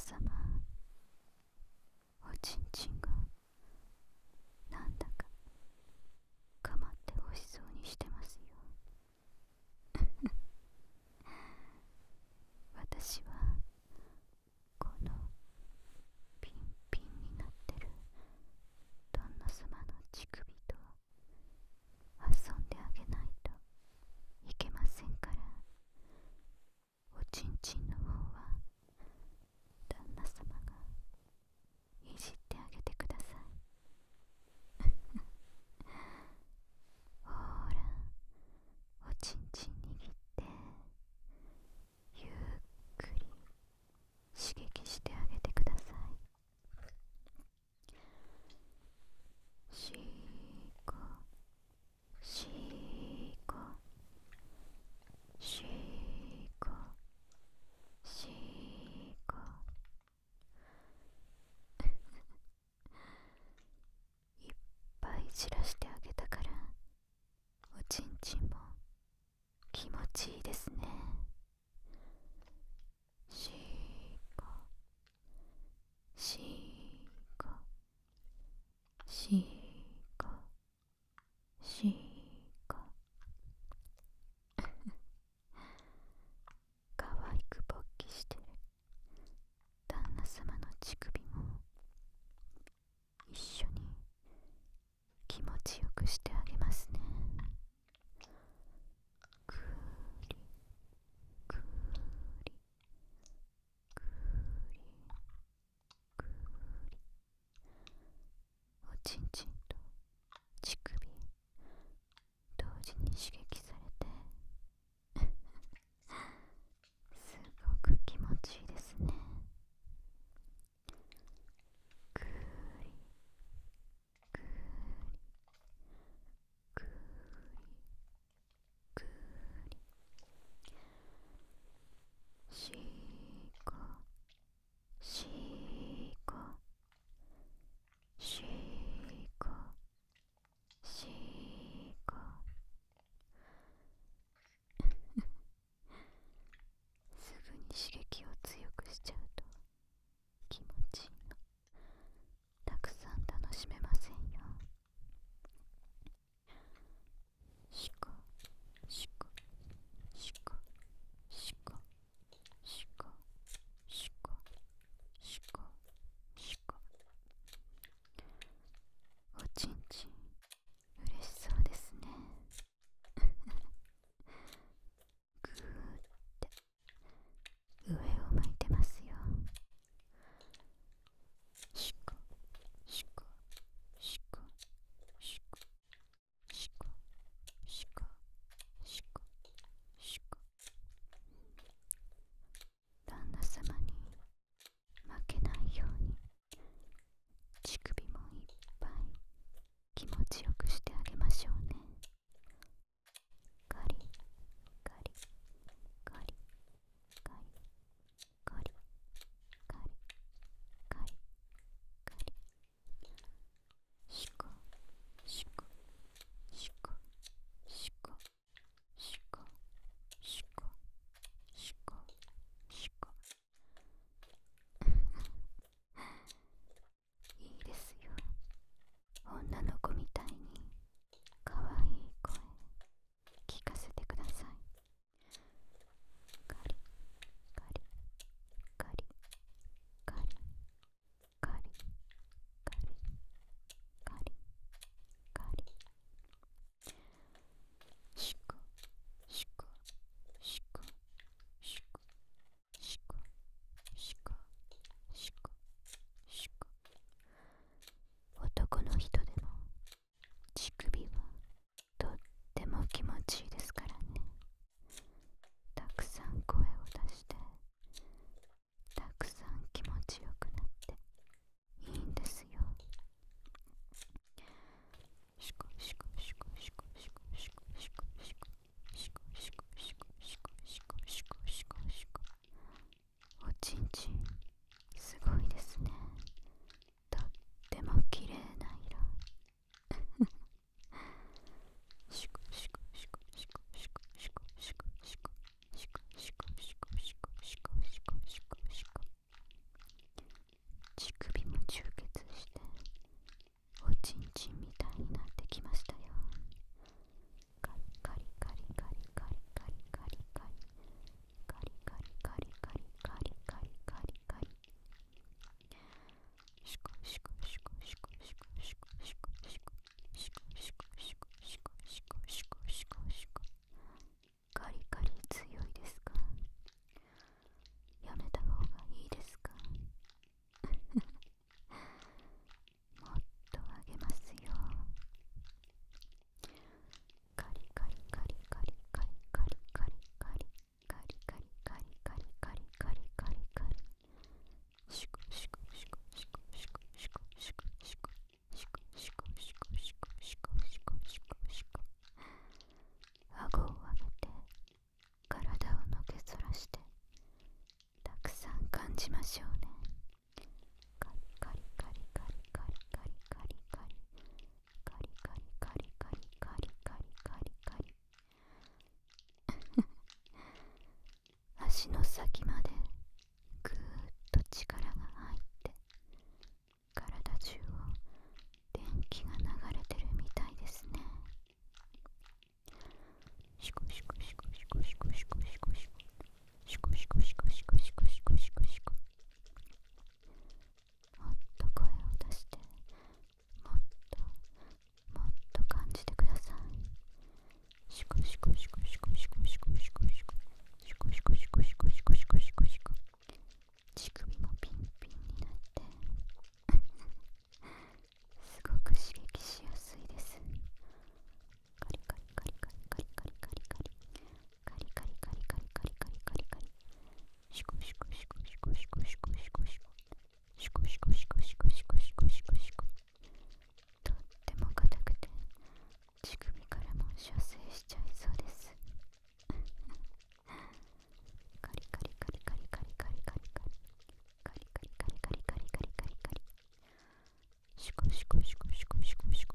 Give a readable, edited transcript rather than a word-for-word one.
様、おちんちんがなんだかかまってほしそうにしてますよ。私はこのピンピンになってる旦那様の乳首と遊んであげないといけませんから、おちんちんの方は旦那様がいじってあげてください。ほら、おちんちん握ってゆっくり刺激してあげてください。しーこしーこしーこしーこ。いっぱい散らしてあげたから、おちんちんも気持ちいいですね。しーこしーこしーこしーこ。かわいく勃起してる旦那様の乳首も一緒に気持ちよくしてあげますね。くーりくーりくーりくーり。おちんちんと乳首同時に刺激されてすごく気持ちいいですね。くーりくーりくーりくーり。しーこしーこしーこしーこ。すぐに刺激を強くしちゃうと気持ちいいの。たくさん楽しめませんよ。しこしこしこしこしこしこしこしこ。おちんちん嬉しそうですね。ぐーって上を向いてますよ。しこしこしこしこしこしこしこしこ。旦那様に負けないように乳首もいっぱい気持先までぐーっと力が入って体中を電気が流れてるみたいですね。シコシコシコシコシコシコシコシコシコシコシコシコシコシコシコシコ、もっと声を出して、もっともっと感じてください。シコシコシコシコシコシコシコシコシコシコシコシコシコシコシコシコ、乳首もピンピンになってすごく刺激しやすいです。カリカリカリカリカリカリカリカリカリカリカリカリカリカリカリカリ、シコシコシコシコシコシコシコシコシコシコシコシコシコシコシコシコ、とっても硬くて乳首からも射精しちゃいそうです。カリカリカリカリカリカリカリカリカリカリカリカリカリカリカリカリ、シコシコシコシコシコシコ